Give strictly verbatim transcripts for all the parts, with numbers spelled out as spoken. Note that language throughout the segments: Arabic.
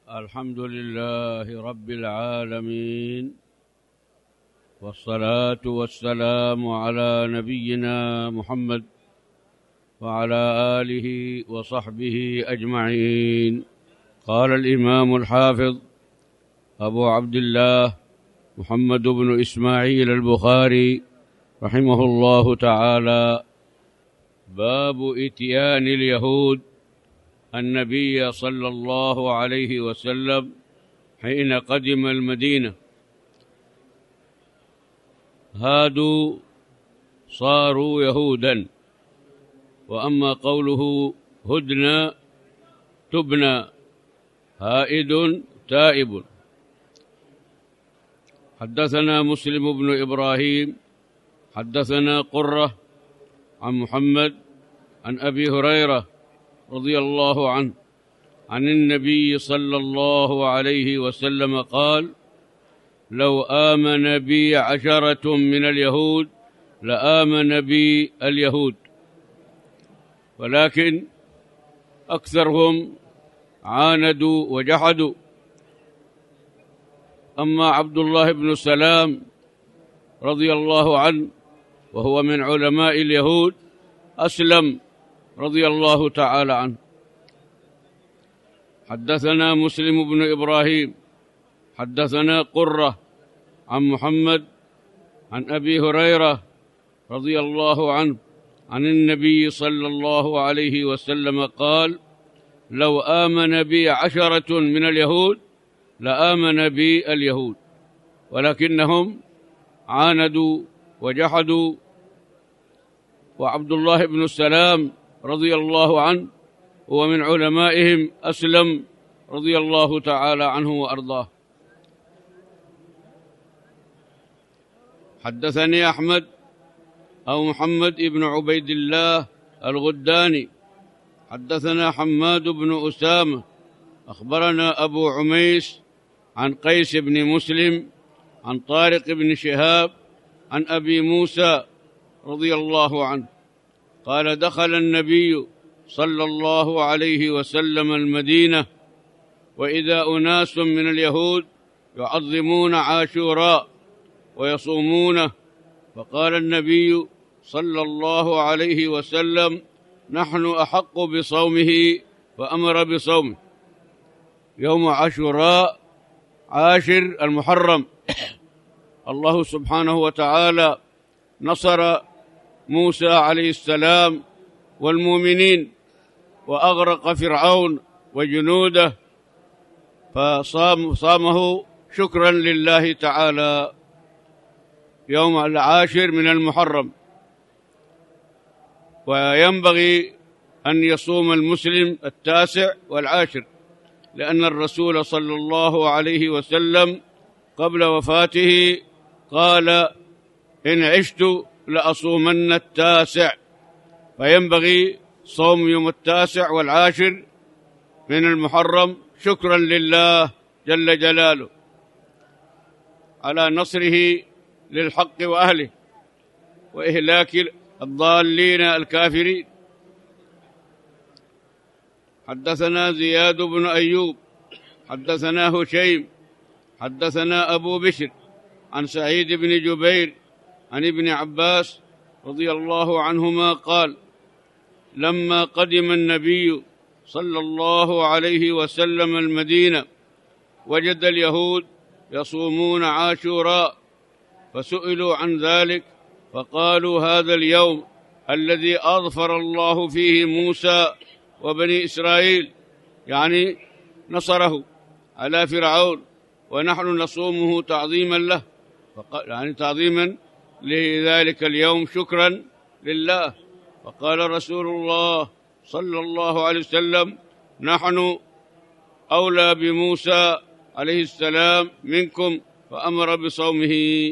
الحمد لله رب العالمين، والصلاة والسلام على نبينا محمد وعلى آله وصحبه أجمعين. قال الإمام الحافظ أبو عبد الله محمد بن إسماعيل البخاري رحمه الله تعالى: باب إتيان اليهود النبي صلى الله عليه وسلم حين قدم المدينة. هادوا صاروا يهودا. وأما قوله هدنا تبنى هائد تائب. حدثنا مسلم بن إبراهيم حدثنا قرة عن محمد عن أبي هريرة رضي الله عنه عن النبي صلى الله عليه وسلم قال: لو آمن بي عشرة من اليهود لآمن بي اليهود، ولكن أكثرهم عاندوا وجحدوا. أما عبد الله بن سلام رضي الله عنه وهو من علماء اليهود أسلم رضي الله تعالى عنه. حدثنا مسلم بن إبراهيم حدثنا قرة عن محمد عن أبي هريرة رضي الله عنه عن النبي صلى الله عليه وسلم قال: لو آمن بي عشرة من اليهود لآمن بي اليهود، ولكنهم عاندوا وجحدوا. وعبد الله بن السلام رضي الله عنه هو من علمائهم أسلم رضي الله تعالى عنه وأرضاه. حدثني أحمد أو محمد بن عبيد الله الغداني حدثنا حماد بن أسامة أخبرنا أبو عميس عن قيس بن مسلم عن طارق بن شهاب عن أبي موسى رضي الله عنه قال: دخل النبي صلى الله عليه وسلم المدينة وإذا أناس من اليهود يعظمون عاشوراء ويصومونه، فقال النبي صلى الله عليه وسلم: نحن أحق بصومه، فأمر بصومه. يوم عاشوراء عاشر المحرم. الله سبحانه وتعالى نصر موسى عليه السلام والمؤمنين وأغرق فرعون وجنوده، فصام صامه شكرا لله تعالى يوم العاشر من المحرم. وينبغي أن يصوم المسلم التاسع والعاشر، لأن الرسول صلى الله عليه وسلم قبل وفاته قال: إن عشت لأصومن التاسع، فينبغي صوم يوم التاسع والعاشر من المحرم شكرا لله جل جلاله على نصره للحق وأهله وإهلاك الضالين الكافرين. حدثنا زياد بن أيوب حدثنا هشيم حدثنا أبو بشر عن سعيد بن جبير عن ابن عباس رضي الله عنهما قال: لما قدم النبي صلى الله عليه وسلم المدينة وجد اليهود يصومون عاشوراء، فسئلوا عن ذلك فقالوا: هذا اليوم الذي أظفر الله فيه موسى وبني إسرائيل، يعني نصره على فرعون، ونحن نصومه تعظيما له، يعني تعظيما لذلك اليوم شكرا لله. فقال رسول الله صلى الله عليه وسلم: نحن أولى بموسى عليه السلام منكم، فأمر بصومه.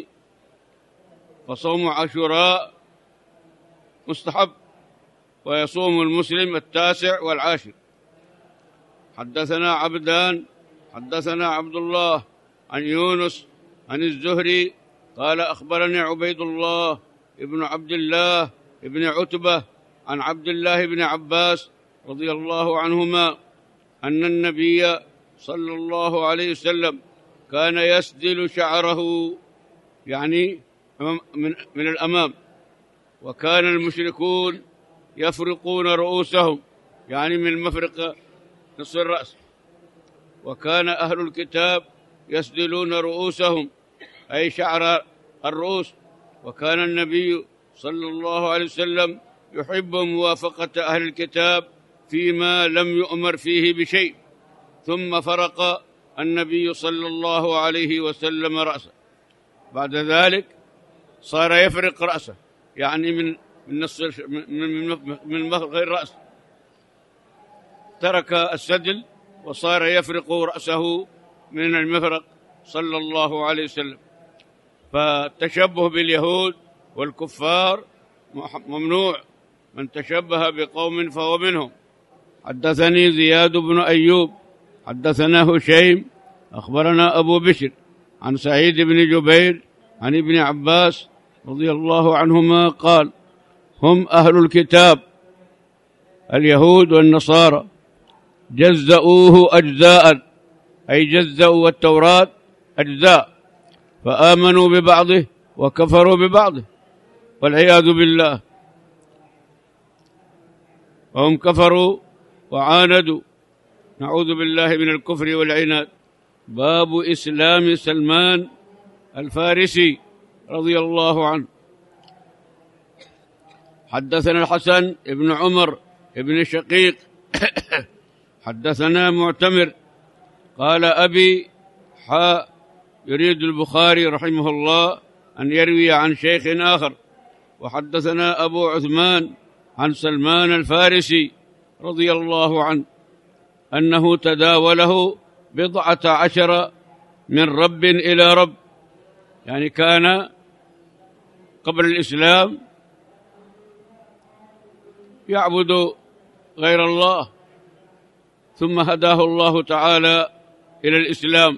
فصوم عاشوراء مستحب، ويصوم المسلم التاسع والعاشر. حدثنا عبدان حدثنا عبد الله عن يونس عن الزهري قال: أخبرني عبيد الله ابن عبد الله ابن عتبة عن عبد الله بن عباس رضي الله عنهما أن النبي صلى الله عليه وسلم كان يسدل شعره يعني من, من الأمام، وكان المشركون يفرقون رؤوسهم يعني من مفرق نصف الرأس، وكان أهل الكتاب يسدلون رؤوسهم أي شعر الرؤوس، وكان النبي صلى الله عليه وسلم يحب موافقة أهل الكتاب فيما لم يؤمر فيه بشيء، ثم فرق النبي صلى الله عليه وسلم رأسه. بعد ذلك صار يفرق رأسه يعني من من نص من من مفرق الرأس، ترك السدل وصار يفرق رأسه من المفرق صلى الله عليه وسلم. فالتشبه باليهود والكفار ممنوع، من تشبه بقوم فهو منهم. حدثني زياد بن أيوب حدثنا هشيم أخبرنا أبو بشر عن سعيد بن جبير عن ابن عباس رضي الله عنهما قال: هم أهل الكتاب اليهود والنصارى جزؤوه أجزاء، أي جزؤوا التوراة أجزاء، فآمنوا ببعضه وكفروا ببعضه والعياذ بالله، وهم كفروا وعاندوا، نعوذ بالله من الكفر والعناد. باب إسلام سلمان الفارسي رضي الله عنه. حدثنا الحسن بن عمر بن شقيق حدثنا معتمر قال أبي حاء يريد البخاري رحمه الله أن يروي عن شيخ آخر. وحدثنا أبو عثمان عن سلمان الفارسي رضي الله عنه أنه تداوله بضعة عشر من رب إلى رب، يعني كان قبل الإسلام يعبد غير الله، ثم هداه الله تعالى إلى الإسلام.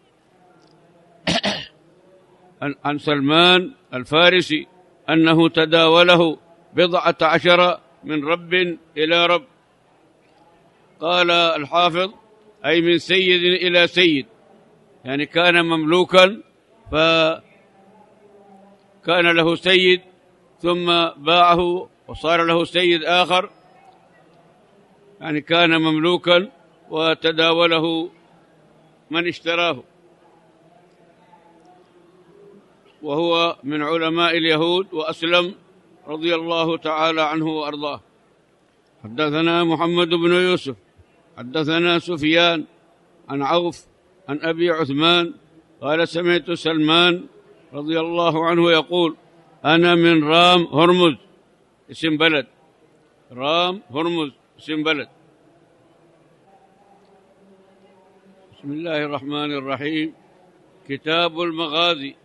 عن سلمان الفارسي أنه تداوله بضعة عشر من رب إلى رب. قال الحافظ: أي من سيد إلى سيد، يعني كان مملوكا فكان له سيد ثم باعه وصار له سيد آخر، يعني كان مملوكا وتداوله من اشتراه، وهو من علماء اليهود وأسلم رضي الله تعالى عنه وأرضاه. حدثنا محمد بن يوسف حدثنا سفيان عن عوف عن أبي عثمان قال: سمعت سلمان رضي الله عنه يقول: أنا من رام هرمز، اسم بلد، رام هرمز اسم بلد. بسم الله الرحمن الرحيم. كتاب المغازي.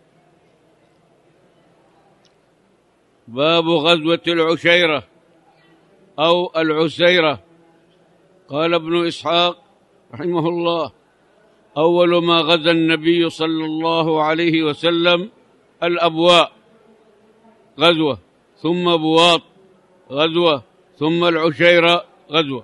باب غزوة العشيرة أو العسيرة. قال ابن إسحاق رحمه الله: أول ما غزا النبي صلى الله عليه وسلم الأبواء غزوة، ثم بواط غزوة، ثم العشيرة غزوة.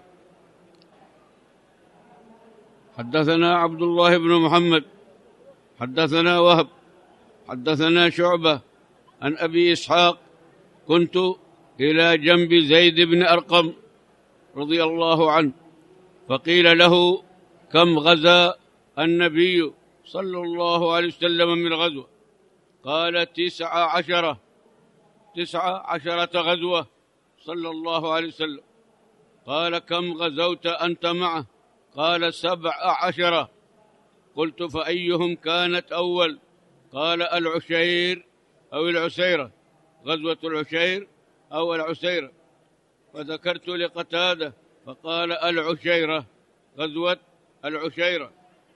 حدثنا عبد الله بن محمد حدثنا وهب حدثنا شعبة عن أبي إسحاق: كنت إلى جنب زيد بن أرقم رضي الله عنه، فقيل له: كم غزا النبي صلى الله عليه وسلم من غزوة؟ قال: تسع عشرة تسع عشرة غزوة صلى الله عليه وسلم. قال: كم غزوت أنت معه؟ قال: سبع عشرة. قلت: فأيهم كانت أول؟ قال: العشير أو العسيرة، غزوة العشير أو العسيرة. فذكرت لقتادة فقال: العشيرة، غزوة العشيرة.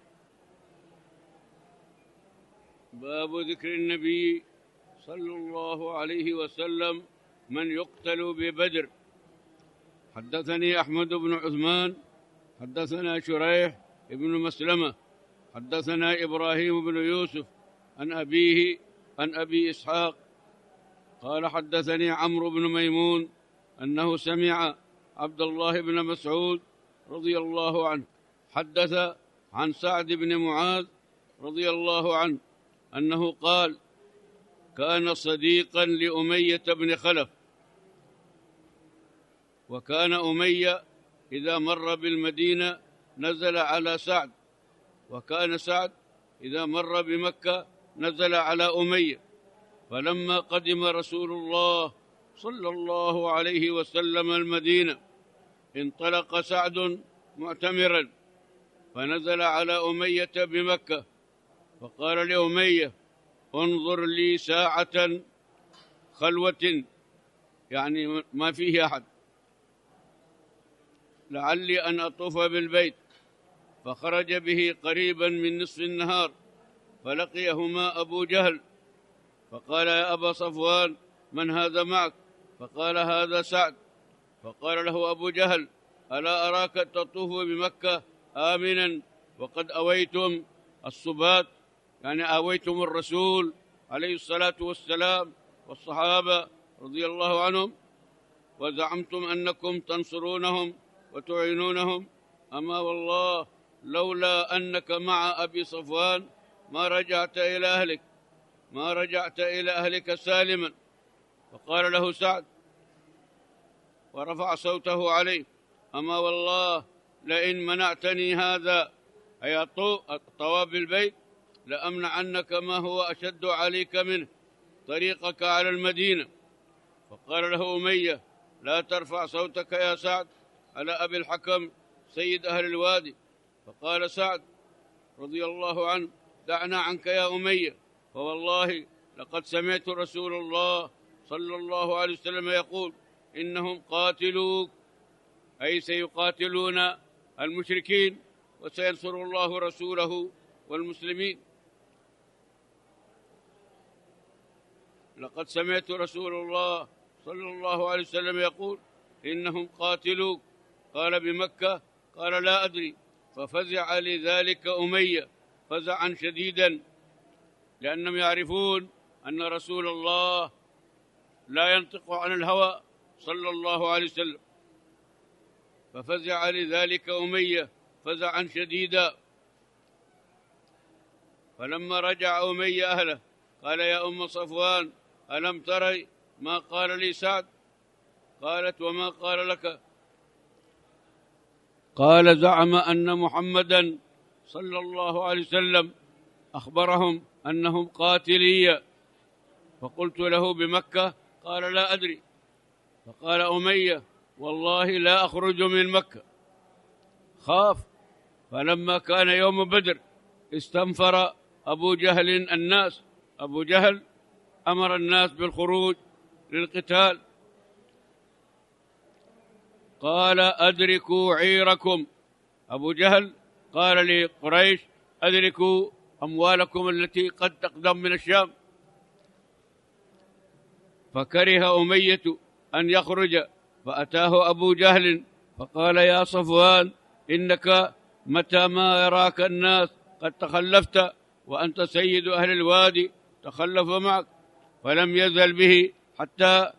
باب ذكر النبي صلى الله عليه وسلم من يقتل ببدر. حدثني أحمد بن عثمان حدثنا شريح بن مسلمة حدثنا إبراهيم بن يوسف عن أبيه عن أبي إسحاق قال: حدثني عمرو بن ميمون أنه سمع عبد الله بن مسعود رضي الله عنه حدث عن سعد بن معاذ رضي الله عنه أنه قال: كان صديقا لأمية بن خلف، وكان أمية إذا مر بالمدينة نزل على سعد، وكان سعد إذا مر بمكة نزل على أمية. فلما قدم رسول الله صلى الله عليه وسلم المدينة انطلق سعد معتمرا، فنزل على أمية بمكة، فقال لأمية: انظر لي ساعة خلوة، يعني ما فيه أحد، لعلي أن أطوف بالبيت. فخرج به قريبا من نصف النهار، فلقيهما أبو جهل، فقال: يا أبا صفوان، من هذا معك؟ فقال: هذا سعد. فقال له أبو جهل: ألا أراك تطوف بمكة آمنا وقد أويتم الصبات، يعني أويتم الرسول عليه الصلاة والسلام والصحابة رضي الله عنهم، وزعمتم أنكم تنصرونهم وتعينونهم. أما والله لولا أنك مع أبي صفوان ما رجعت إلى أهلك، ما رجعت إلى أهلك سالما. فقال له سعد ورفع صوته عليه: أما والله لئن منعتني هذا، أي الطواف بالبيت، لأمنعنك ما هو أشد عليك منه، طريقك على المدينة. فقال له أمية: لا ترفع صوتك يا سعد على أبي الحكم سيد أهل الوادي. فقال سعد رضي الله عنه: دعنا عنك يا أمية، فوالله لقد سمعت رسول الله صلى الله عليه وسلم يقول: إنهم قاتلوك، أي سيقاتلون المشركين وسينصر الله رسوله والمسلمين. لقد سمعت رسول الله صلى الله عليه وسلم يقول: إنهم قاتلوك. قال: بمكة؟ قال: لا أدري. ففزع لذلك أمية فزعا شديدا، لأنهم يعرفون أن رسول الله لا ينطق عن الهوى صلى الله عليه وسلم. ففزع لذلك أمية فزعا شديدا. فلما رجع أمية أهله قال: يا أم صفوان، ألم تري ما قال لي سعد؟ قالت: وما قال لك؟ قال: زعم أن محمدا صلى الله عليه وسلم أخبرهم أنهم قاتلية. فقلت له: بمكة؟ قال: لا أدري. فقال أمية: والله لا أخرج من مكة. خاف. فلما كان يوم بدر استنفر أبو جهل الناس، أبو جهل أمر الناس بالخروج للقتال. قال: أدركوا عيركم. أبو جهل قال لقريش: أدركوا أموالكم التي قد تقدم من الشام. فكره أمية أن يخرج، فأتاه أبو جهل فقال: يا صفوان، إنك متى ما يراك الناس قد تخلفت وأنت سيد أهل الوادي تخلف معك. فلم يزل به حتى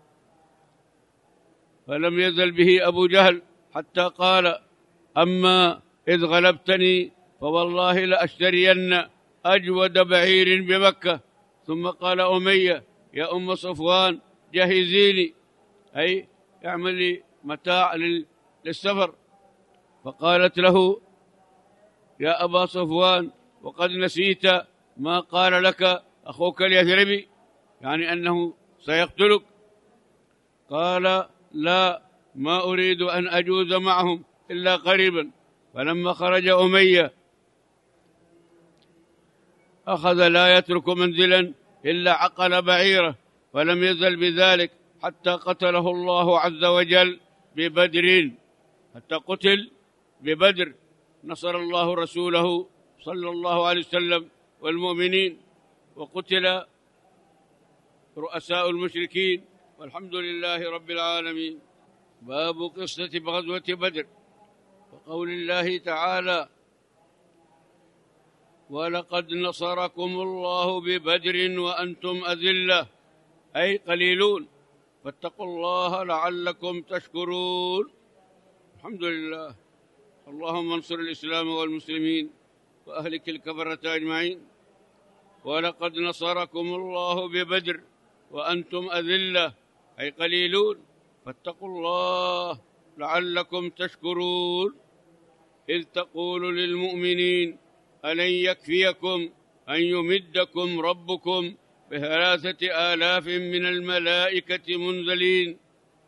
فلم يزل به أبو جهل حتى قال: أما إذ غلبتني فوالله لأشترين أجود بعير بمكة. ثم قال أمية: يا أم صفوان، جهزيني، أي اعمل لي متاع للسفر. فقالت له: يا أبا صفوان، وقد نسيت ما قال لك أخوك اليثربي، يعني أنه سيقتلك. قال: لا، ما أريد أن أجوز معهم إلا قريبا. فلما خرج أمية أخذ لا يترك منزلا إلا عقل بعيره، فلم يزل بذلك حتى قتله الله عز وجل ببدر، حتى قتل ببدر. نصر الله رسوله صلى الله عليه وسلم والمؤمنين، وقتل رؤساء المشركين، والحمد لله رب العالمين. باب قصة غزوة بدر وقول الله تعالى: ولقد نصركم الله ببدر وأنتم أذلة، أي قليلون، فاتقوا الله لعلكم تشكرون. الحمد لله. اللهم انصر الإسلام والمسلمين وأهلك الكفرة أجمعين. ولقد نصركم الله ببدر وأنتم أذلة أي قليلون، فاتقوا الله لعلكم تشكرون. إذ تقول للمؤمنين ألن يكفيكم أن يمدكم ربكم بثلاثة آلاف من الملائكة منزلين.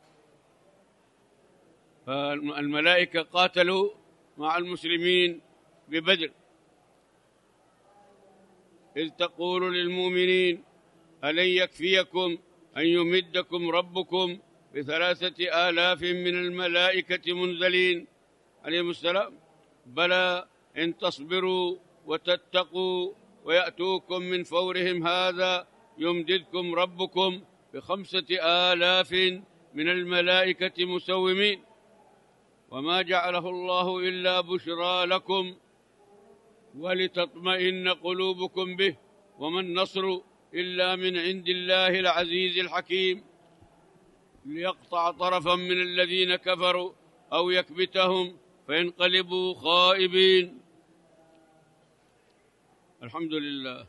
فالملائكة قاتلوا مع المسلمين ببدر. إذ تقول للمؤمنين ألن يكفيكم أن يمدكم ربكم بثلاثة آلاف من الملائكة منزلين عليهم السلام بلى إن تصبروا وتتقوا ويأتوكم من فورهم هذا يمددكم ربكم بخمسة آلاف من الملائكة مسومين. وما جعله الله إلا بشرى لكم ولتطمئن قلوبكم به وما النصر إلا من عند الله العزيز الحكيم ليقطع طرفا من الذين كفروا أو يكبتهم فينقلبوا خائبين. الحمد لله.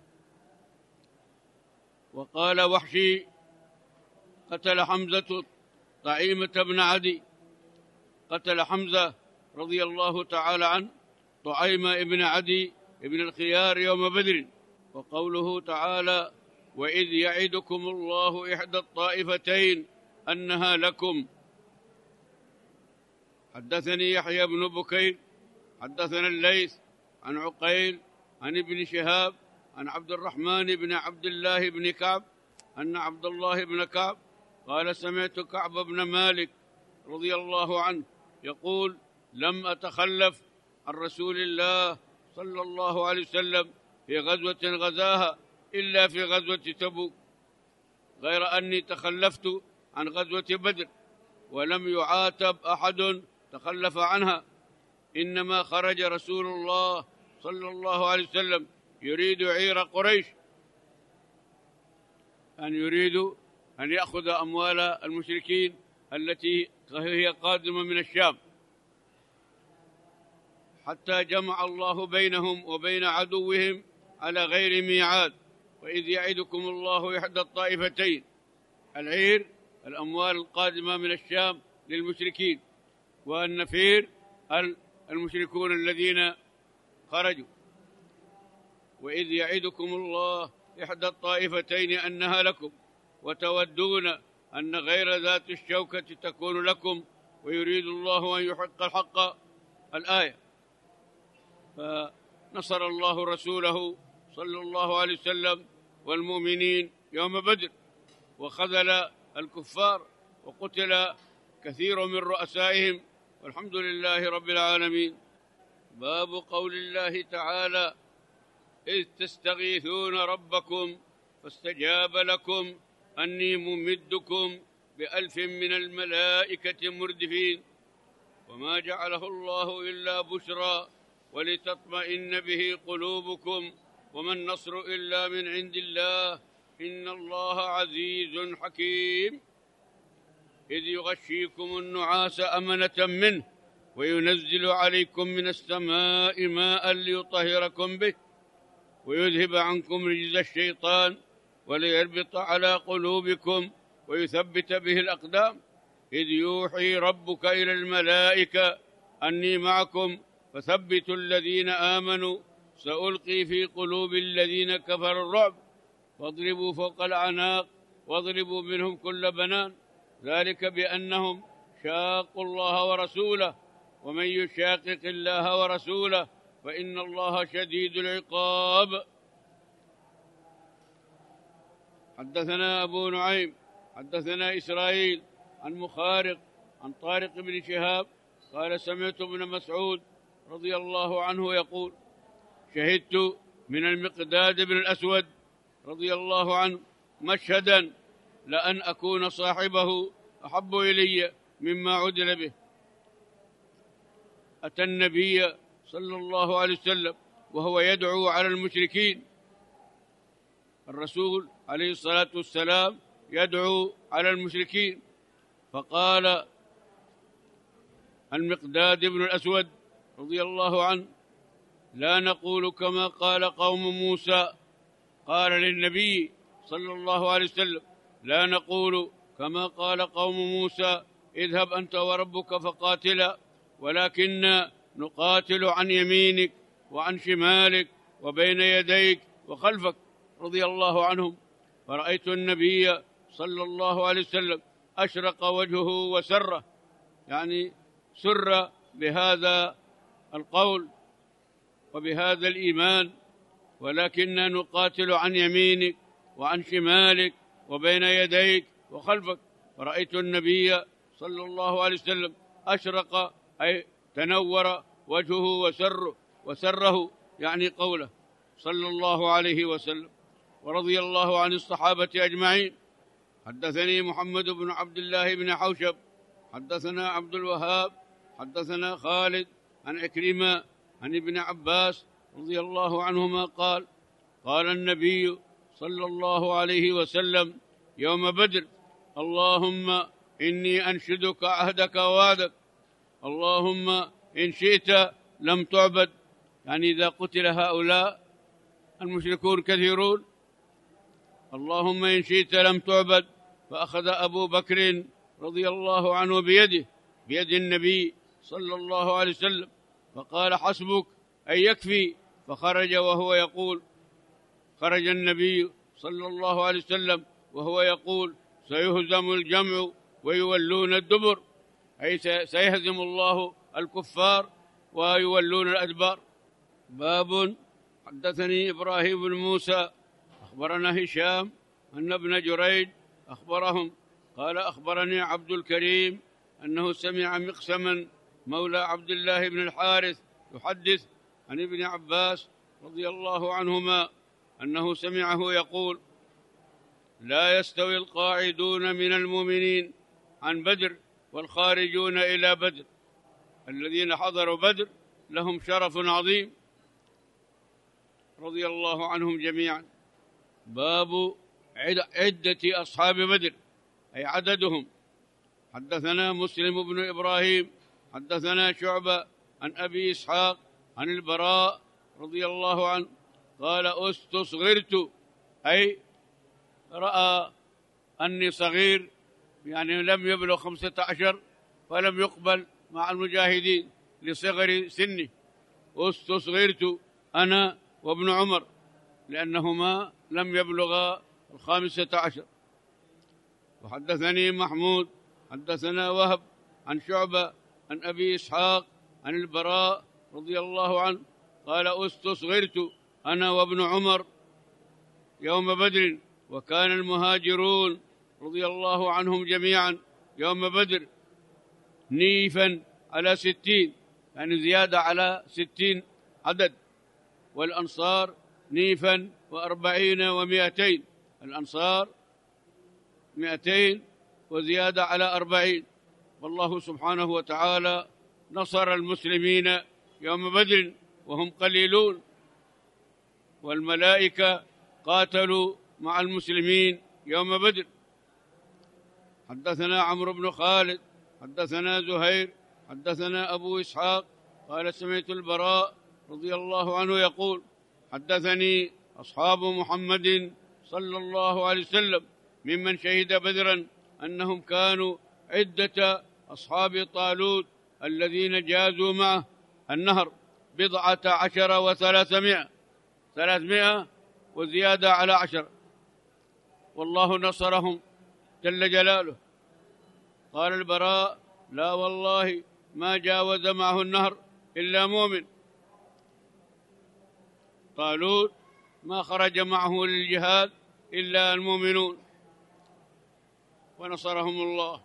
وقال وحشي قتل حمزة طعيمة بن عدي، قتل حمزة رضي الله تعالى عنه طعيمة بن عدي بن الخيار يوم بدر. وقوله تعالى وإذ يعدكم الله إحدى الطائفتين أنها لكم. حدثني يحيى بن بكير حدثنا الليث عن عقيل عن ابن شهاب عن عبد الرحمن بن عبد الله بن كعب أن عبد الله بن كعب قال سمعت كعب بن مالك رضي الله عنه يقول لم أتخلف عن رسول الله صلى الله عليه وسلم في غزوة غزاها إلا في غزوة تبوك، غير أني تخلفت عن غزوة بدر ولم يعاتب أحد تخلف عنها، إنما خرج رسول الله صلى الله عليه وسلم يريد عير قريش، أن يريد أن يأخذ أموال المشركين التي هي قادمة من الشام، حتى جمع الله بينهم وبين عدوهم على غير ميعاد. وإذ يعدكم الله إحدى الطائفتين، العير الأموال القادمة من الشام للمشركين، والنفير المشركون الذين خرجوا. وإذ يعدكم الله إحدى الطائفتين أنها لكم وتودون أن غير ذات الشوكة تكون لكم ويريد الله أن يحق الحق. الآية. فنصر الله رسوله صلى الله عليه وسلم والمؤمنين يوم بدر، وخذل الكفار وقتل كثير من رؤسائهم، والحمد لله رب العالمين. باب قول الله تعالى إذ تستغيثون ربكم فاستجاب لكم أني ممدكم بألف من الملائكة مردفين. وما جعله الله إلا بشرى ولتطمئن به قلوبكم وما النصر إلا من عند الله إن الله عزيز حكيم. إذ يغشيكم النعاس أمنة منه وينزل عليكم من السماء ماء ليطهركم به ويذهب عنكم رجز الشيطان وليربط على قلوبكم ويثبت به الأقدام. إذ يوحي ربك إلى الملائكة أني معكم فثبتوا الذين آمنوا سألقي في قلوب الذين كفروا الرعب واضربوا فوق الأعناق واضربوا منهم كل بنان ذلك بأنهم شاقوا الله ورسوله ومن يشاقق الله ورسوله فإن الله شديد العقاب. حدثنا أبو نعيم حدثنا إسرائيل عن مخارق عن طارق بن شهاب قال سمعت ابن مسعود رضي الله عنه يقول شهدت من المقداد بن الأسود رضي الله عنه مشهدا لأن أكون صاحبه أحب إلي مما عدل به. أتى النبي صلى الله عليه وسلم وهو يدعو على المشركين، الرسول عليه الصلاة والسلام يدعو على المشركين، فقال المقداد بن الأسود رضي الله عنه: لا نقول كما قال قوم موسى. قال للنبي صلى الله عليه وسلم: لا نقول كما قال قوم موسى اذهب أنت وربك فقاتلا، ولكن نقاتل عن يمينك وعن شمالك وبين يديك وخلفك، رضي الله عنهم. فرأيت النبي صلى الله عليه وسلم أشرق وجهه وسره، يعني سر بهذا القول وبهذا الإيمان: ولكن نقاتل عن يمينك وعن شمالك وبين يديك وخلفك. فرأيت النبي صلى الله عليه وسلم أشرق، أي تنور وجهه وسره وسره يعني قوله صلى الله عليه وسلم. ورضي الله عن الصحابة أجمعين. حدثني محمد بن عبد الله بن حوشب حدثنا عبد الوهاب حدثنا خالد عن عكرمة عن ابن عباس رضي الله عنهما قال: قال النبي صلى الله عليه وسلم يوم بدر: اللهم إني أنشدك عهدك ووعدك، اللهم إن شئت لم تعبد. يعني إذا قتل هؤلاء المشركون كثيرون، اللهم إن شئت لم تعبد. فأخذ أبو بكر رضي الله عنه بيده بيد النبي صلى الله عليه وسلم فقال: حسبك، أي يكفي. فخرج وهو يقول خرج النبي صلى الله عليه وسلم وهو يقول: سيهزم الجمع ويولون الدبر، أي سيهزم الله الكفار ويولون الأدبار. باب. حدثني إبراهيم بن موسى أخبرنا هشام أن ابن جريج أخبرهم قال: أخبرني عبد الكريم أنه سمع مقسما مولى عبد الله بن الحارث يحدث عن ابن عباس رضي الله عنهما أنه سمعه يقول: لا يستوي القاعدون من المؤمنين عن بدر والخارجون إلى بدر. الذين حضروا بدر لهم شرف عظيم، رضي الله عنهم جميعا. باب عدة أصحاب بدر، أي عددهم. حدثنا مسلم بن إبراهيم حدثنا شعبة عن أبي إسحاق عن البراء رضي الله عنه قال: استصغرت، أي رأى أني صغير، يعني لم يبلغ خمسة عشر فلم يقبل مع المجاهدين لصغر سني. استصغرت أنا وابن عمر لأنهما لم يبلغا الخامسة عشر. وحدثني محمود حدثنا وهب عن شعبة عن أبي إسحاق عن البراء رضي الله عنه قال: استصغرت أنا وابن عمر يوم بدر، وكان المهاجرون رضي الله عنهم جميعا يوم بدر نيفا على ستين، يعني زيادة على ستين عدد، والأنصار نيفا وأربعين ومائتين، الأنصار مائتين وزيادة على أربعين. والله سبحانه وتعالى نصر المسلمين يوم بدر وهم قليلون، والملائكة قاتلوا مع المسلمين يوم بدر. حدثنا عمرو بن خالد حدثنا زهير حدثنا أبو إسحاق قال: سمعت البراء رضي الله عنه يقول: حدثني أصحاب محمد صلى الله عليه وسلم ممن شهد بدرا أنهم كانوا عدة أصحاب طالوت الذين جازوا معه النهر بضعة عشر وثلاثمائة، ثلاثمائة وزيادة على عشر، والله نصرهم جل جلاله. قال البراء: لا والله ما جاوز معه النهر إلا مؤمن. طالوت ما خرج معه للجهاد إلا المؤمنون، ونصرهم الله.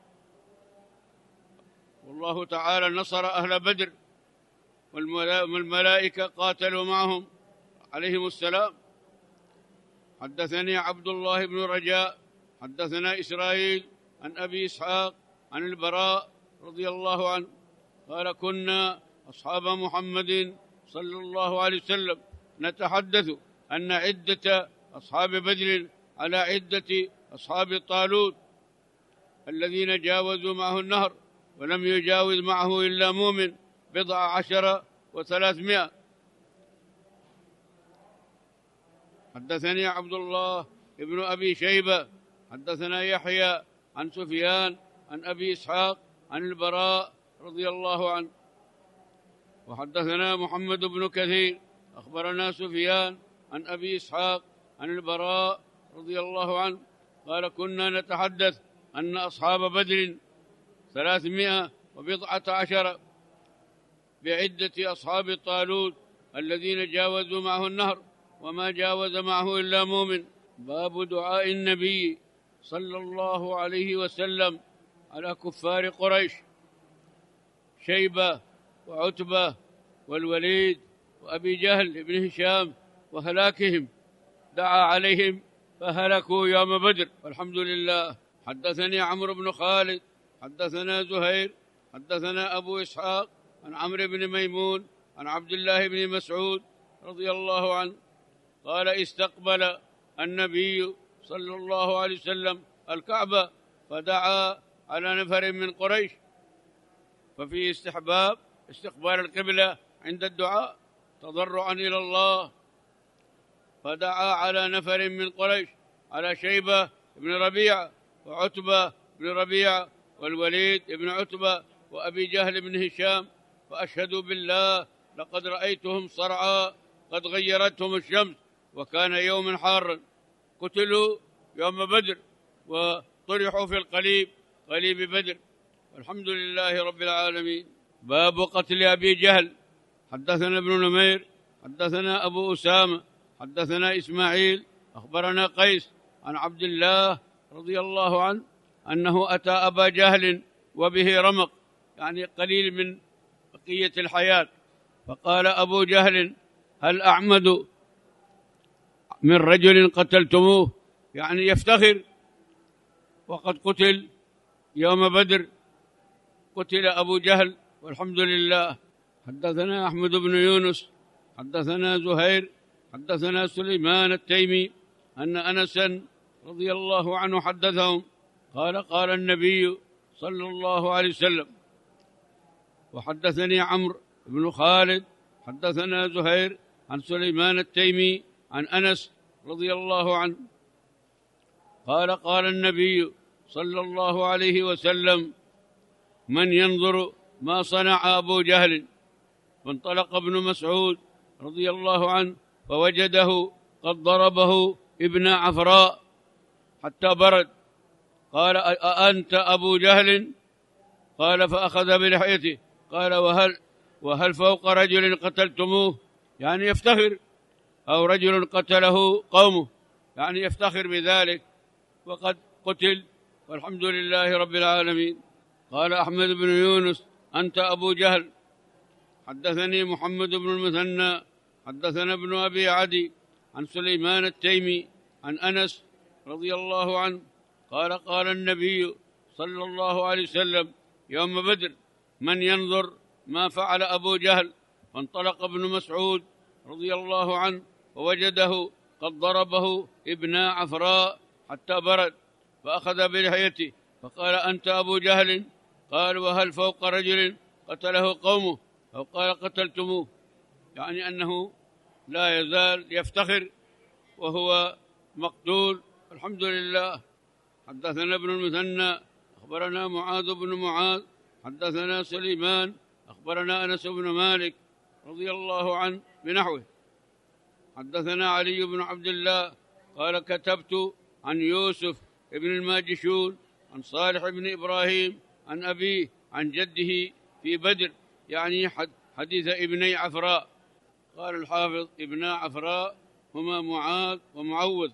والله تعالى نصر أهل بدر، والملائكة قاتلوا معهم عليهم السلام. حدثني عبد الله بن رجاء حدثنا إسرائيل عن أبي إسحاق عن البراء رضي الله عنه قال: كنا أصحاب محمد صلى الله عليه وسلم نتحدث أن عدة أصحاب بدر على عدة أصحاب طالوت الذين جاوزوا معه النهر، ولم يجاوز معه إلا مؤمن بضع عشر وثلاثمائة. حدثني عبد الله ابن أبي شيبة حدثنا يحيى عن سفيان عن أبي إسحاق عن البراء رضي الله عنه. وحدثنا محمد بن كثير أخبرنا سفيان عن أبي إسحاق عن البراء رضي الله عنه قال كنا نتحدث أن أصحاب بدر ثلاثمائة وبضعة عشر بعدة أصحاب طالوت الذين جاوزوا معه النهر وما جاوز معه إلا مؤمن. باب دعاء النبي صلى الله عليه وسلم على كفار قريش شيبة وعتبة والوليد وأبي جهل بن هشام وهلاكهم، دعا عليهم فهلكوا يوم بدر والحمد لله. حدثني عمرو بن خالد حدثنا زهير حدثنا أبو إسحاق عن عمرو بن ميمون عن عبد الله بن مسعود رضي الله عنه قال استقبل النبي صلى الله عليه وسلم الكعبة فدعا على نفر من قريش، ففي استحباب استقبال القبلة عند الدعاء تضرعا إلى الله، فدعا على نفر من قريش على شيبة بن ربيعة وعتبة بن ربيعة والوليد بن عتبة وأبي جهل بن هشام، فأشهدوا بالله لقد رأيتهم صرعى قد غيرتهم الشمس وكان يوم حارا، قتلوا يوم بدر وطرحوا في القليب قليب بدر والحمد لله رب العالمين. باب قتل أبي جهل. حدثنا ابن نمير حدثنا أبو أسامة حدثنا إسماعيل أخبرنا قيس عن عبد الله رضي الله عنه أنه أتى أبا جهل وبه رمق، يعني قليل من بقية الحياة، فقال أبو جهل هل أعمد من رجل قتلتموه، يعني يفتخر وقد قتل يوم بدر، قتل أبو جهل والحمد لله. حدثنا أحمد بن يونس حدثنا زهير حدثنا سليمان التيمي أن أنسا رضي الله عنه حدثهم قال قال النبي صلى الله عليه وسلم. وحدثني عمرو بن خالد حدثنا زهير عن سليمان التيمي عن أنس رضي الله عنه قال قال النبي صلى الله عليه وسلم من ينظر ما صنع أبو جهل. فانطلق ابن مسعود رضي الله عنه فوجده قد ضربه ابن عفراء حتى برد، قال أأنت أبو جهل؟ قال فأخذ بلحيته قال وهل وهل فوق رجل قتلتموه، يعني يفتخر، أو رجل قتله قومه، يعني يفتخر بذلك وقد قتل والحمد لله رب العالمين. قال أحمد بن يونس أنت أبو جهل. حدثني محمد بن المثنى حدثنا ابن أبي عدي عن سليمان التيمي عن أنس رضي الله عنه قال قال النبي صلى الله عليه وسلم يوم بدر من ينظر ما فعل أبو جهل. فانطلق ابن مسعود رضي الله عنه ووجده قد ضربه ابن عفراء حتى برد، فأخذ بلحيته فقال أنت أبو جهل؟ قال وهل فوق رجل قتله قومه، أو قال قتلتموه، يعني أنه لا يزال يفتخر وهو مقتول الحمد لله. حدثنا ابن المثنى أخبرنا معاذ بن معاذ حدثنا سليمان أخبرنا أنس بن مالك رضي الله عنه بنحوه. حدثنا علي بن عبد الله قال كتبت عن يوسف ابن الماجشون عن صالح بن إبراهيم عن أبيه عن جده في بدر، يعني حديث ابني عفراء. قال الحافظ ابنا عفراء هما معاذ ومعوذ،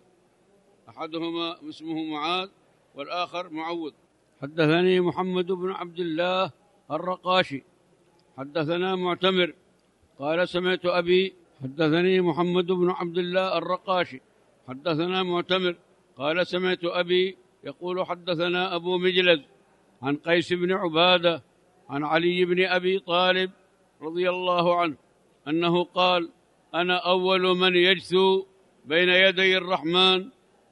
أحدهما اسمه معاذ والآخر معوذ. حدثني محمد بن عبد الله الرقاشي حدثنا معتمر قال سمعت أبي. حدثني محمد بن عبد الله الرقاشي حدثنا معتمر قال سمعت أبي يقول حدثنا أبو مجلد عن قيس بن عبادة عن علي بن أبي طالب رضي الله عنه أنه قال أنا أول من يجثو بين يدي الرحمن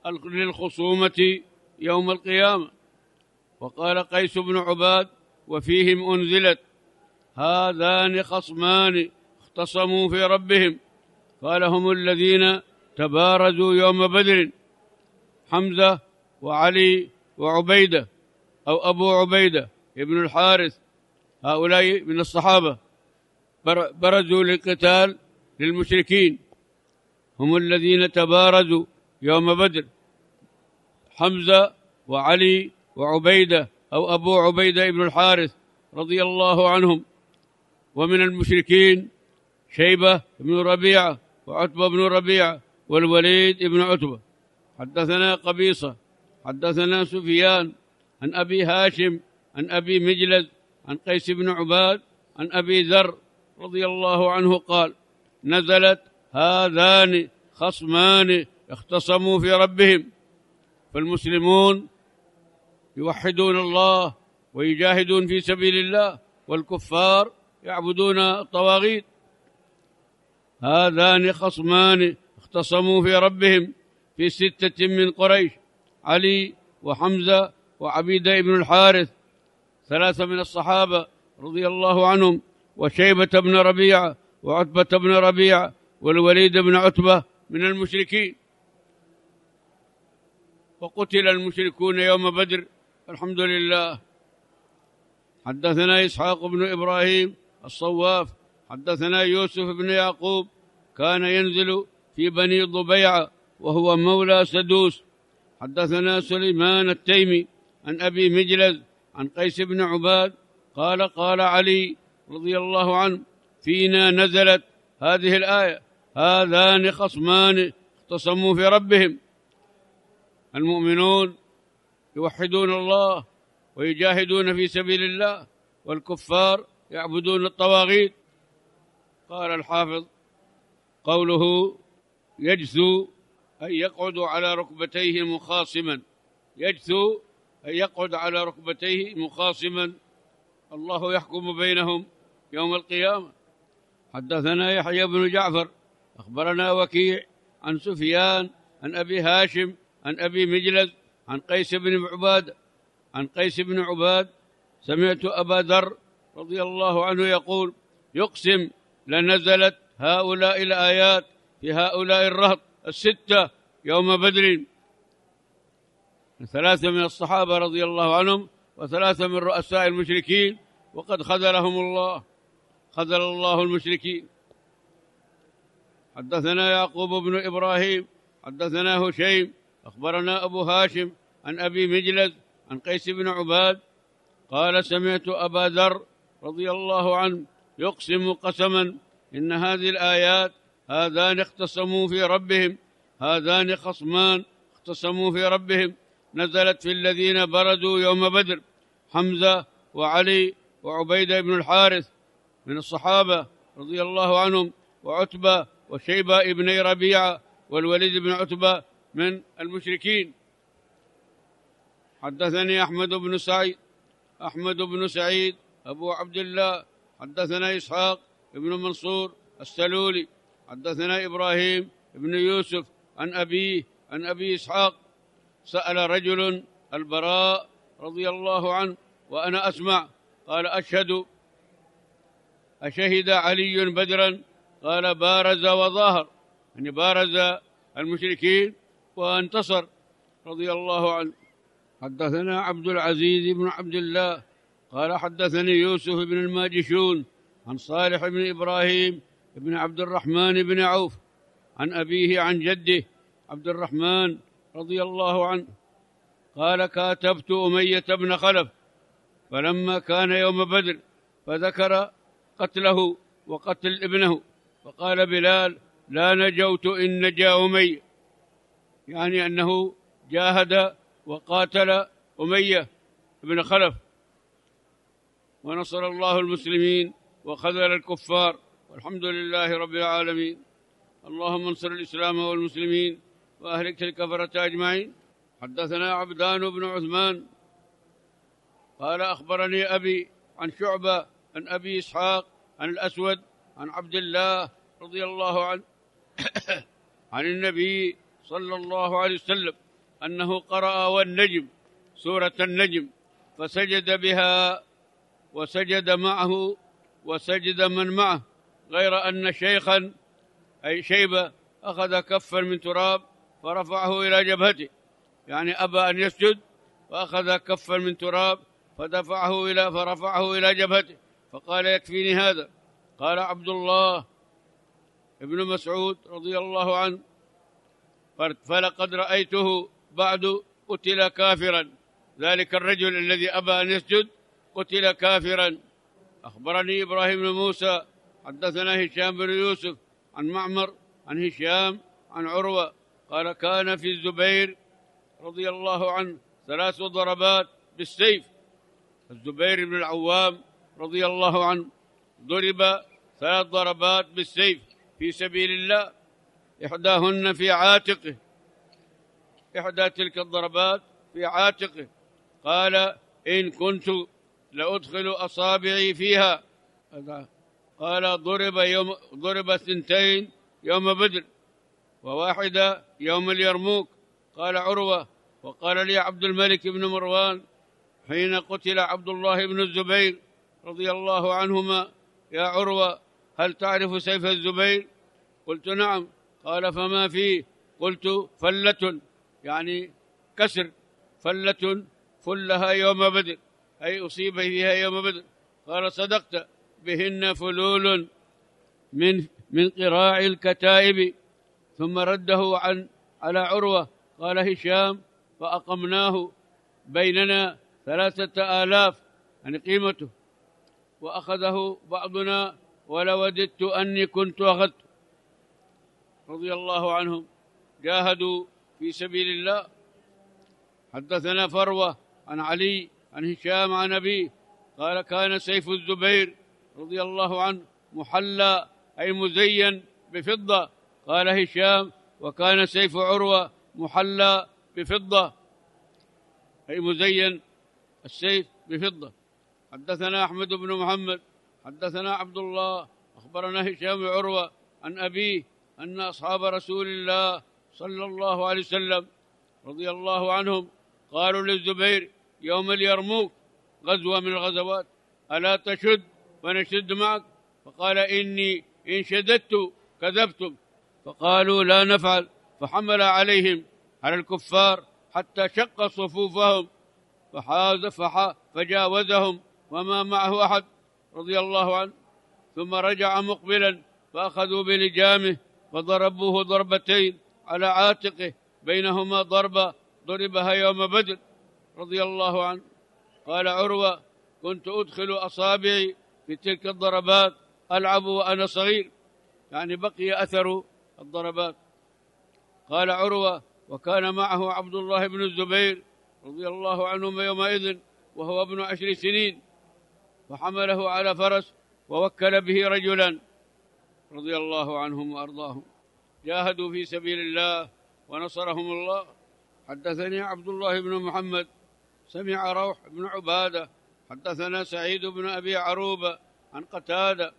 للخصومة يوم القيامة. وقال قيس بن عباد وفيهم أنزلت هذان خصمان اختصموا في ربهم. قال هم الذين تبارزوا يوم بدر، حمزة وعلي وعبيدة أو أبو عبيدة ابن الحارث، هؤلاء من الصحابة برزوا للقتال للمشركين، هم الذين تبارزوا يوم بدر، حمزة وعلي وعبيدة أو أبو عبيدة ابن الحارث رضي الله عنهم. ومن المشركين شيبة بن ربيعة وعتبة بن ربيعة والوليد بن عتبة. حدثنا قبيصة حدثنا سفيان عن أبي هاشم عن أبي مجلد عن قيس بن عباد عن أبي ذر رضي الله عنه قال: نزلت هذان خصمان اختصموا في ربهم. فالمسلمون يوحدون الله ويجاهدون في سبيل الله، والكفار يعبدون الطواغيت. هذان خصمان اختصموا في ربهم في ستة من قريش: علي وحمزة وعبيدة بن الحارث، ثلاثة من الصحابة رضي الله عنهم، وشيبة بن ربيعة وعتبة بن ربيعة والوليد بن عتبة من المشركين. وقتل المشركون يوم بدر الحمد لله. حدثنا إسحاق بن إبراهيم الصواف حدثنا يوسف بن يعقوب كان ينزل في بني ضبيعة وهو مولى سدوس. حدثنا سليمان التيمي عن أبي مجلد عن قيس بن عباد قال: قال علي رضي الله عنه: فينا نزلت هذه الآية: هذان خصمان اختصموا في ربهم. المؤمنون يوحدون الله ويجاهدون في سبيل الله، والكفار يعبدون الطواغيت. قال الحافظ: قوله يجثو أي يقعد على ركبتيه مخاصما، يجثو أي يقعد على ركبتيه مخاصما، الله يحكم بينهم يوم القيامة. حدثنا يحيى بن جعفر أخبرنا وكيع عن سفيان عن أبي هاشم عن أبي مجلد عن قيس بن عباد عن قيس بن عباد سمعت أبا ذر رضي الله عنه يقول: يقسم لنزلت هؤلاء الآيات في هؤلاء الرهط الستة يوم بدر. ثلاثة من الصحابة رضي الله عنهم وثلاثة من رؤساء المشركين، وقد خذلهم الله، خذل الله المشركين. حدثنا يعقوب بن إبراهيم حدثنا هشيم أخبرنا أبو هاشم عن أبي مجلد عن قيس بن عباد قال: سمعت أبا ذر رضي الله عنه يقسم قسما: إن هذه الآيات هذان اختصموا في ربهم، هذان خصمان اختصموا في ربهم، نزلت في الذين بردوا يوم بدر: حمزة وعلي وعبيدة بن الحارث من الصحابة رضي الله عنهم، وعتبة وشيبة ابن ربيعة والوليد بن عتبة من المشركين. حدثني أحمد بن سعيد أحمد بن سعيد أبو عبد الله حدثنا إسحاق ابن منصور السلولي حدثنا إبراهيم ابن يوسف عن أبيه عن أبي إسحاق: سأل رجل البراء رضي الله عنه وأنا أسمع، قال: أشهد أشهد علي بدرا؟ قال: بارز وظاهر، يعني بارز المشركين وانتصر رضي الله عنه. حدثنا عبد العزيز بن عبد الله قال: حدثني يوسف بن الماجشون عن صالح بن إبراهيم بن عبد الرحمن بن عوف عن أبيه عن جده عبد الرحمن رضي الله عنه قال: كاتبت أمية بن خلف فلما كان يوم بدر فذكر قتله وقتل ابنه، فقال بلال: لا نجوت إن نجا أمية، يعني أنه جاهد وقاتل أمية بن خلف، ونصر الله المسلمين وخذل الكفار، والحمد لله رب العالمين. اللهم انصر الإسلام والمسلمين وأهلك الكفرة أجمعين. حدثنا عبدان بن عثمان قال: أخبرني أبي عن شعبة عن أبي إسحاق عن الأسود عن عبد الله رضي الله عنه عن النبي صلى الله عليه وسلم أنه قرأ والنجم سورة النجم فسجد بها وسجد معه وسجد من معه غير أن شيخا أي شيبة أخذ كفا من تراب فرفعه إلى جبهته، يعني أبى أن يسجد وأخذ كفا من تراب فدفعه إلى فرفعه إلى جبهته فقال يكفيني هذا. قال عبد الله ابن مسعود رضي الله عنه فلقد رأيته بعد قتل كافرا، ذلك الرجل الذي أبى أن يسجد قتل كافرا. أخبرني إبراهيم بن موسى حدثنا هشام بن يوسف عن معمر عن هشام عن عروة قال كان في الزبير رضي الله عنه ثلاث ضربات بالسيف. الزبير بن العوام رضي الله عنه ضرب ثلاث ضربات بالسيف في سبيل الله، إحداهن في عاتقه، إحدى تلك الضربات في عاتقه. قال إن كنت لأدخل أصابعي فيها. قال ضرب يوم ضرب اثنتين يوم بدر وواحدة يوم اليرموك. قال عروة وقال لي عبد الملك بن مروان حين قتل عبد الله بن الزبير رضي الله عنهما يا عروة هل تعرف سيف الزبير؟ قلت نعم. قال فما فيه؟ قلت فلة، يعني كسر، فلة فلها يوم بدر أي أصيب فيها يوم بدر. قال صدقت، بهن فلول من من قراع الكتائب. ثم رده عن على عروة. قال هشام فأقمناه بيننا ثلاثة آلاف، يعني قيمته، وأخذه بعضنا ولوددت أني كنت أخذت. رضي الله عنهم جاهدوا في سبيل الله. حدثنا فروة عن علي عن هشام عن أبيه قال كان سيف الزبير رضي الله عنه محلى أي مزين بفضة. قال هشام وكان سيف عروة محلى بفضة أي مزين السيف بفضة. حدثنا أحمد بن محمد حدثنا عبد الله أخبرنا هشام عروة عن أبيه أن أصحاب رسول الله صلى الله عليه وسلم رضي الله عنهم قالوا للزبير يوم اليرموك غزوة من الغزوات ألا تشد فنشد معك؟ فقال إني إن شددت كذبتم. فقالوا لا نفعل، فحمل عليهم على الكفار حتى شق صفوفهم فحاز فحا فجاوزهم وما معه أحد رضي الله عنه. ثم رجع مقبلا فأخذوا بلجامه فضربوه ضربتين على عاتقه بينهما ضربة ضربها يوم بدر رضي الله عنه. قال عروة كنت أدخل أصابعي في تلك الضربات ألعب وأنا صغير، يعني بقي أثر الضربات. قال عروة وكان معه عبد الله بن الزبير رضي الله عنهما يومئذ وهو ابن عشر سنين، فحمله على فرس ووكل به رجلا رضي الله عنهم وأرضاهم. جاهدوا في سبيل الله ونصرهم الله. حدثني عبد الله بن محمد سمع روح بن عبادة حدثنا سعيد بن أبي عروبة عن قتادة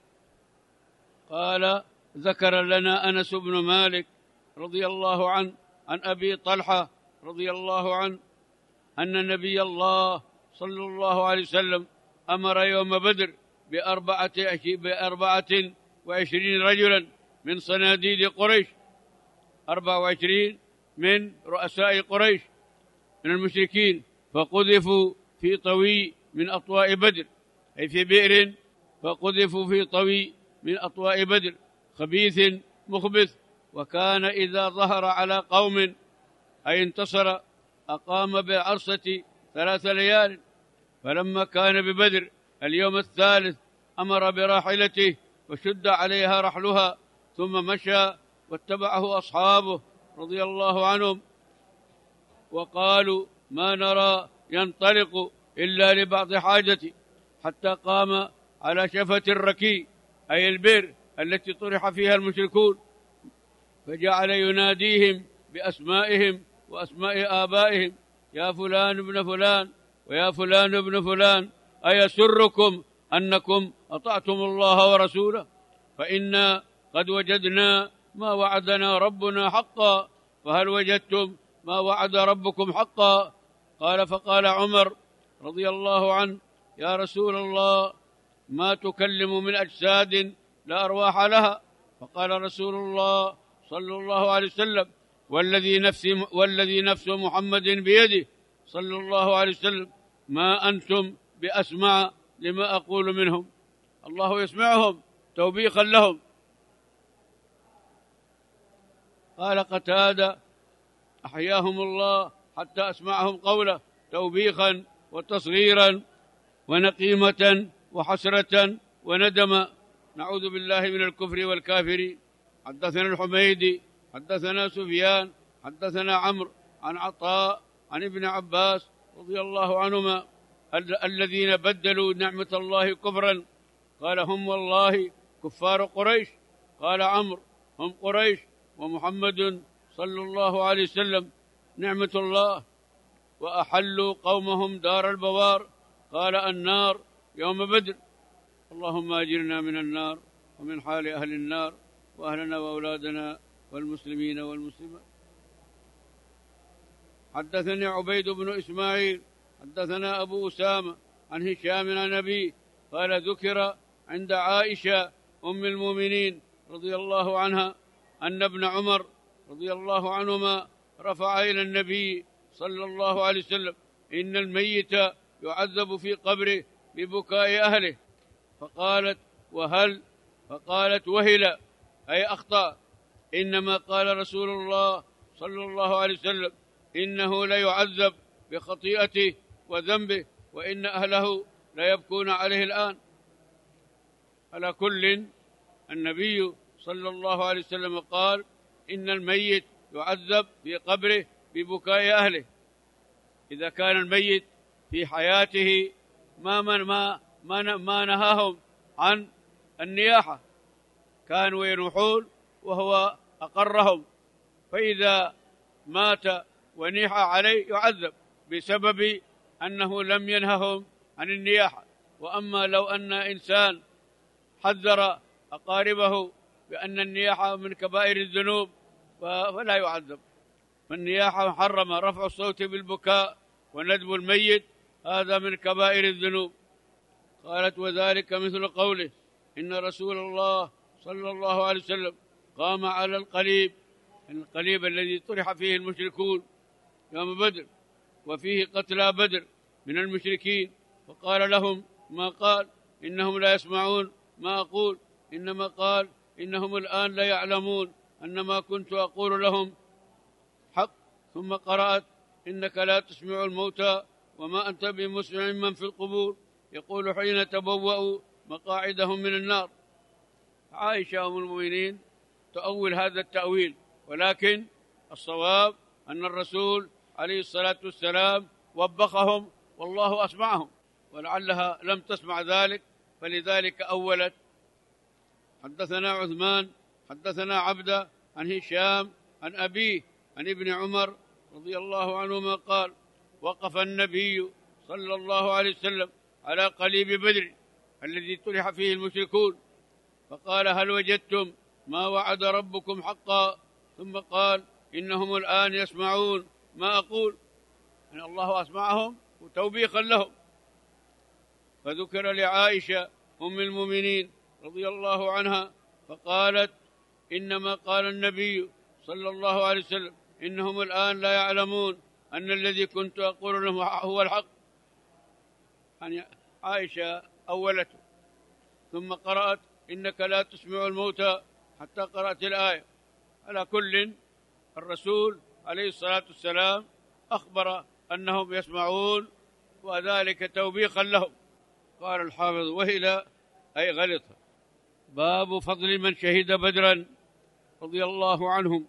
قال ذكر لنا أنس بن مالك رضي الله عنه عن أبي طلحة رضي الله عنه أن نبي الله صلى الله عليه وسلم أمر يوم بدر بأربعة, بأربعة وعشرين رجلا من صناديد قريش، أربعة وعشرين من رؤساء قريش من المشركين، فقذفوا في طوي من أطواء بدر، أي في بئر، فقذفوا في طوي من أطواء بدر خبيث مخبث. وكان إذا ظهر على قوم أي انتصر أقام بعرصة ثلاث ليال. فلما كان ببدر اليوم الثالث أمر براحلته وشد عليها رحلها ثم مشى واتبعه أصحابه رضي الله عنهم وقالوا ما نرى ينطلق إلا لبعض حاجته، حتى قام على شفة الركي أي البئر التي طرح فيها المشركون، فجعل يناديهم بأسمائهم وأسماء آبائهم يا فلان ابن فلان ويا فلان ابن فلان أيسركم أنكم أطعتم الله ورسوله؟ فإنا قد وجدنا ما وعدنا ربنا حقا، فهل وجدتم ما وعد ربكم حقا؟ قال فقال عمر رضي الله عنه يا رسول الله ما تكلم من أجساد لا أرواح لها. فقال رسول الله صلى الله عليه وسلم: والذي نفس والذي نفس محمد بيده صلى الله عليه وسلم ما أنتم بأسمع لما أقول منهم. الله يسمعهم توبيخا لهم. قال قتادة: أحياهم الله حتى أسمعهم قوله توبيخا وتصغيرا ونقيمة وحسرة وندما. نعوذ بالله من الكفر والكافرين. حدثنا الحميدي حدثنا سفيان حدثنا عمرو عن عطاء عن ابن عباس رضي الله عنهما الذين بدلوا نعمة الله كفرا. قال: هم والله كفار قريش. قال عمرو: هم قريش ومحمد صلى الله عليه وسلم نعمة الله، وأحلوا قومهم دار البوار. قال: النار يوم بدر. اللهم أجرنا من النار ومن حال أهل النار وأهلنا وأولادنا والمسلمين والمسلمات. حدثني عبيد بن إسماعيل حدثنا أبو أسامة عن هشام عن أبيه قال: ذكر عند عائشة أم المؤمنين رضي الله عنها أن ابن عمر رضي الله عنهما رفع إلى النبي صلى الله عليه وسلم: إن الميت يعذب في قبره ببكاء أهله. فقالت: وهل؟ فقالت: وهل أي أخطأ. إنما قال رسول الله صلى الله عليه وسلم: إنه ليعذب بخطيئته وذنبه وإن أهله ليبكون عليه الآن. على كل، النبي صلى الله عليه وسلم قال: إن الميت يعذب في قبره ببكاء أهله. إذا كان الميت في حياته ما من ما ما, ما نهاهم عن النياحة، كانوا ينوحون وهو أقرهم، فإذا مات ونيح عليه يعذب بسبب أنه لم ينههم عن النياحة. وأما لو أن إنسان حذر أقاربه بأن النياحة من كبائر الذنوب فلا يعذب. فالنياحة محرمة، رفع الصوت بالبكاء وندب الميت هذا من كبائر الذنوب. قالت: وذلك مثل قوله: إن رسول الله صلى الله عليه وسلم قام على القليب، القليب الذي طرح فيه المشركون يوم بدر وفيه قتلى بدر من المشركين، فقال لهم ما قال: إنهم لا يسمعون ما أقول، إنما قال: إنهم الآن لا يعلمون أن ما كنت أقول لهم حق. ثم قرأت: إنك لا تسمع الموتى وما أنت بمسمع من في القبور يقول حين تبوأوا مقاعدهم من النار. عائشة أم المؤمنين تؤول هذا التأويل، ولكن الصواب أن الرسول عليه الصلاة والسلام وبخهم والله أسمعهم، ولعلها لم تسمع ذلك فلذلك أولت. حدثنا عثمان حدثنا عبدة عن هشام عن أبيه عن ابن عمر رضي الله عنهما قال: وقف النبي صلى الله عليه وسلم على قليب بدر الذي طرح فيه المشركون، فقال: هل وجدتم ما وعد ربكم حقا؟ ثم قال: إنهم الآن يسمعون ما أقول، أن الله أسمعهم وتوبيخا لهم. فذكر لعائشة أم المؤمنين رضي الله عنها فقالت: إنما قال النبي صلى الله عليه وسلم: إنهم الآن لا يعلمون أن الذي كنت أقول لهم هو الحق. يعني عائشة أولته، ثم قرأت: إنك لا تسمع الموتى حتى قرأت الآية. على كل، الرسول عليه الصلاة والسلام أخبر أنهم يسمعون وذلك توبيخا لهم. قال الحافظ: وهل أي غلط. باب فضل من شهد بدرا رضي الله عنهم.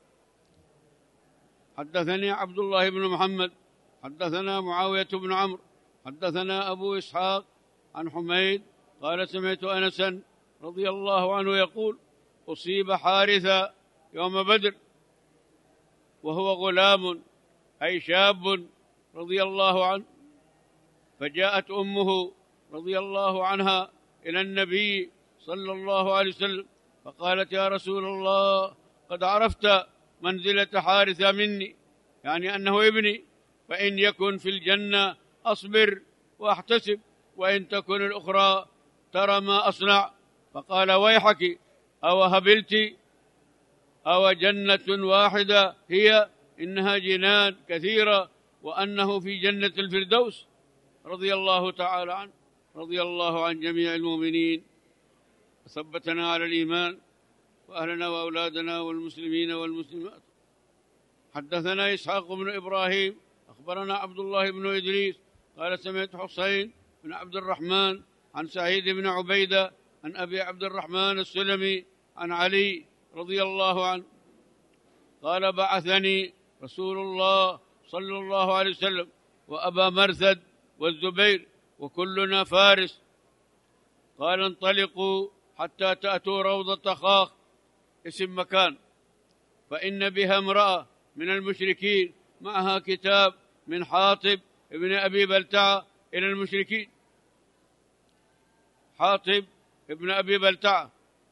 حدثني عبد الله بن محمد حدثنا معاوية بن عمرو حدثنا أبو إسحاق عن حميد قال: سمعت أنسا رضي الله عنه يقول: أصيب حارثة يوم بدر وهو غلام أي شاب رضي الله عنه، فجاءت أمه رضي الله عنها إلى النبي صلى الله عليه وسلم فقالت: يا رسول الله، قد عرفت منزلة حارثة مني، يعني أنه ابني، فإن يكن في الجنة أصبر وأحتسب، وإن تكن الأخرى ترى ما أصنع. فقال ويحك أو هبلت أو جنة واحدة هي إنها جنان كثيرة وأنه في جنة الفردوس. رضي الله تعالى عنه، رضي الله عن جميع المؤمنين، وثبتنا على الإيمان وأهلنا وأولادنا والمسلمين والمسلمات. حدثنا إسحاق بن إبراهيم أخبرنا عبد الله بن إدريس قال سمعت حسين بن عبد الرحمن عن سعيد بن عبيدة عن أبي عبد الرحمن السلمي عن علي رضي الله عنه قال بعثني رسول الله صلى الله عليه وسلم وأبا مرثد والزبير وكلنا فارس، قال انطلقوا حتى تأتوا روضة خاخ، اسم مكان، فإن بها امرأة من المشركين معها كتاب من حاطب ابن أبي بلتعة إلى المشركين. حاطب ابن أبي بلتعة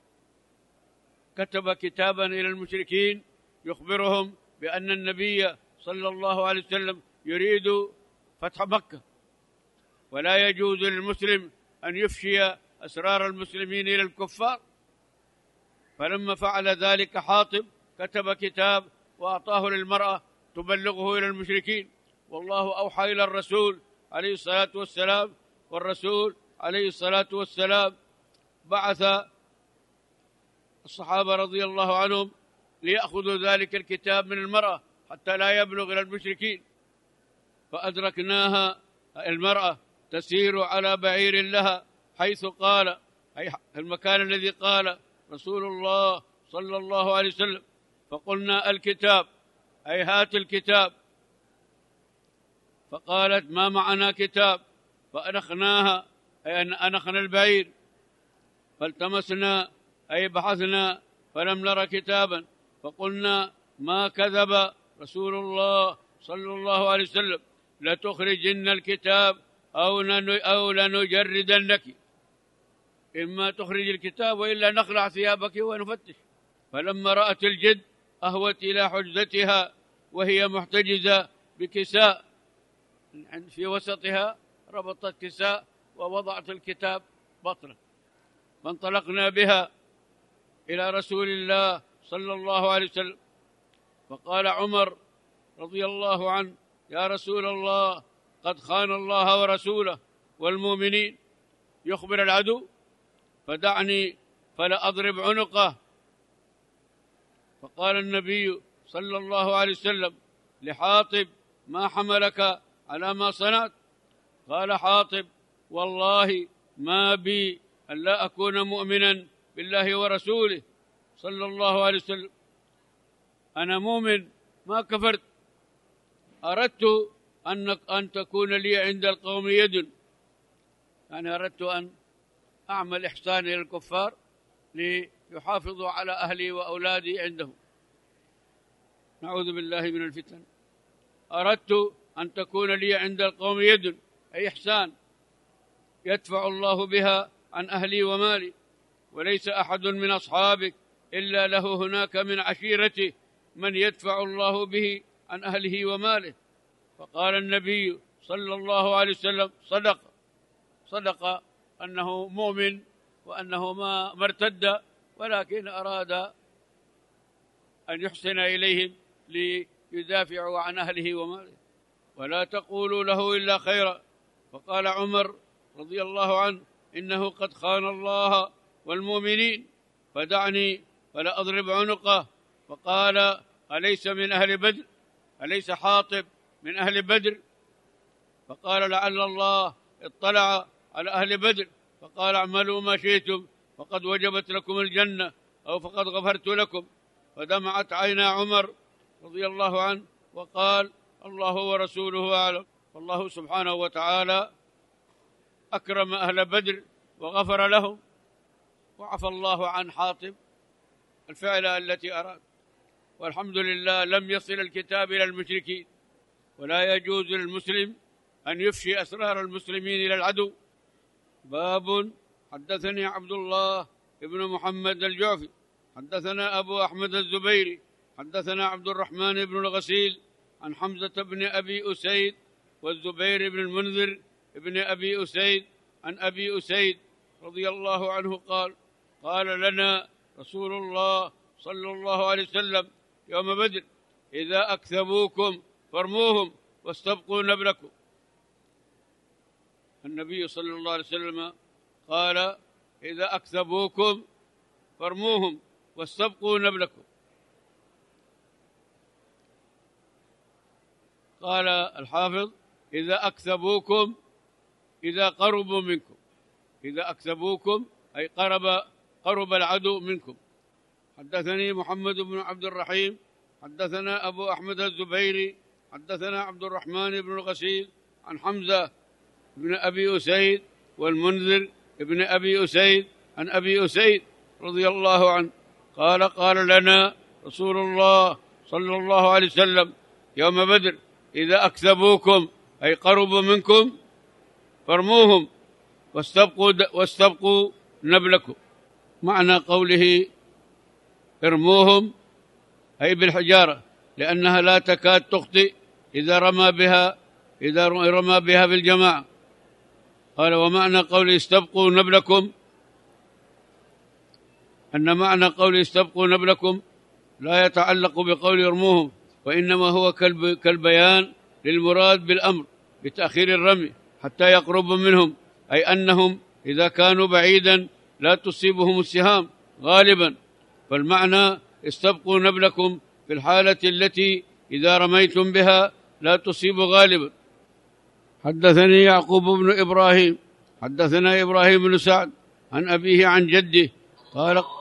كتب كتابا إلى المشركين يخبرهم بأن النبي صلى الله عليه وسلم يريد فتح مكة، ولا يجوز للمسلم أن يفشي أسرار المسلمين إلى الكفار. فلما فعل ذلك حاطب كتب كتاب وأعطاه للمرأة تبلغه إلى المشركين، والله أوحى إلى الرسول عليه الصلاة والسلام، والرسول عليه الصلاة والسلام بعث الصحابة رضي الله عنهم ليأخذوا ذلك الكتاب من المرأة حتى لا يبلغ إلى المشركين. فأدركناها المرأة تسير على بعير لها حيث قال، أي المكان الذي قال رسول الله صلى الله عليه وسلم، فقلنا الكتاب، أي هات الكتاب. فقالت ما معنا كتاب، فأنخناها، أي أن أنخنا البعير، فالتمسنا، أي بحثنا، فلم نر كتابا، فقلنا ما كذب رسول الله صلى الله عليه وسلم، لتخرجن الكتاب أو أو لنجردنك، إما تخرج الكتاب وإلا نخلع ثيابك ونفتش. فلما رأت الجد أهوت إلى حجزتها وهي محتجزة بكساء في وسطها، ربطت كساء ووضعت الكتاب بطنه، فانطلقنا بها إلى رسول الله صلى الله عليه وسلم. فقال عمر رضي الله عنه يا رسول الله قد خان الله ورسوله والمؤمنين، يخبر العدو، فدعني فلا أضرب عنقه. فقال النبي صلى الله عليه وسلم لحاطب ما حملك على ما صنعت؟ قال حاطب والله ما بي أن لا أكون مؤمنا بالله ورسوله صلى الله عليه وسلم، أنا مؤمن ما كفرت، أردت أن أن تكون لي عند القوم يد، يعني أردت أن أعمل إحسان إلى الكفار ليحافظوا على أهلي وأولادي عندهم، نعوذ بالله من الفتن. أردت أن تكون لي عند القوم يد، أي إحسان يدفع الله بها عن أهلي ومالي، وليس أحد من أصحابك إلا له هناك من عشيرته من يدفع الله به عن أهله وماله. فقال النبي صلى الله عليه وسلم صدق، صدق أنه مؤمن وأنه ما مرتد، ولكن أراد أن يحسن إليهم ليدافعوا عن أهله وماله، ولا تقولوا له إلا خيرا. فقال عمر رضي الله عنه إنه قد خان الله والمؤمنين، فدعني فلا أضرب عنقه. فقال أليس من أهل بدر؟ أليس حاطب من أهل بدر؟ فقال لعل الله اطلع على أهل بدر فقال اعملوا ما شئتم فقد وجبت لكم الجنة أو فقد غفرت لكم. فدمعت عينا عمر رضي الله عنه وقال الله ورسوله أعلم. فالله سبحانه وتعالى أكرم أهل بدر وغفر لهم، وعفى الله عن حاطب الفعلة التي أراد، والحمد لله لم يصل الكتاب إلى المشركين، ولا يجوز للمسلم أن يفشي أسرار المسلمين إلى العدو. باب حدثني عبد الله بن محمد الجعفي حدثنا أبو أحمد الزبيري حدثنا عبد الرحمن بن الغسيل عن حمزة بن أبي أسيد والزبير بن المنذر بن أبي أسيد عن أبي أسيد رضي الله عنه قال قال لنا رسول الله صلى الله عليه وسلم يوم بدر: إذا أكذبوكم فارموهم واستبقوا نبلكم. النبي صلى الله عليه وسلم قال: إذا أكذبوكم فارموهم واستبقوا نبلكم. قال الحافظ: إذا أكذبوكم، إذا قربوا منكم، إذا أكذبوكم أي قرب قرب العدو منكم. حدثني محمد بن عبد الرحيم حدثنا أبو أحمد الزبيري حدثنا عبد الرحمن بن الغسيل عن حمزة بن أبي أسيد والمنذر بن أبي أسيد عن أبي أسيد رضي الله عنه قال: قال لنا رسول الله صلى الله عليه وسلم يوم بدر: إذا أكذبوكم أي قربوا منكم فارموهم واستبقوا, واستبقوا نبلكم. معنى قوله ارموهم أي بالحجارة، لأنها لا تكاد تخطئ إذا رمى بها إذا رمى بها بالجماعة. قال: ومعنى قوله استبقوا نبلكم أن معنى قوله استبقوا نبلكم لا يتعلق بقول ارموهم، وإنما هو كالبيان للمراد بالأمر بتأخير الرمي حتى يقربوا منهم، أي أنهم إذا كانوا بعيدا لا تصيبهم السهام غالبا. فالمعنى استبقوا نبلكم في الحالة التي إذا رميتم بها لا تصيب غالبا. حدثني يعقوب بن إبراهيم حدثنا إبراهيم بن سعد عن أبيه عن جده قال: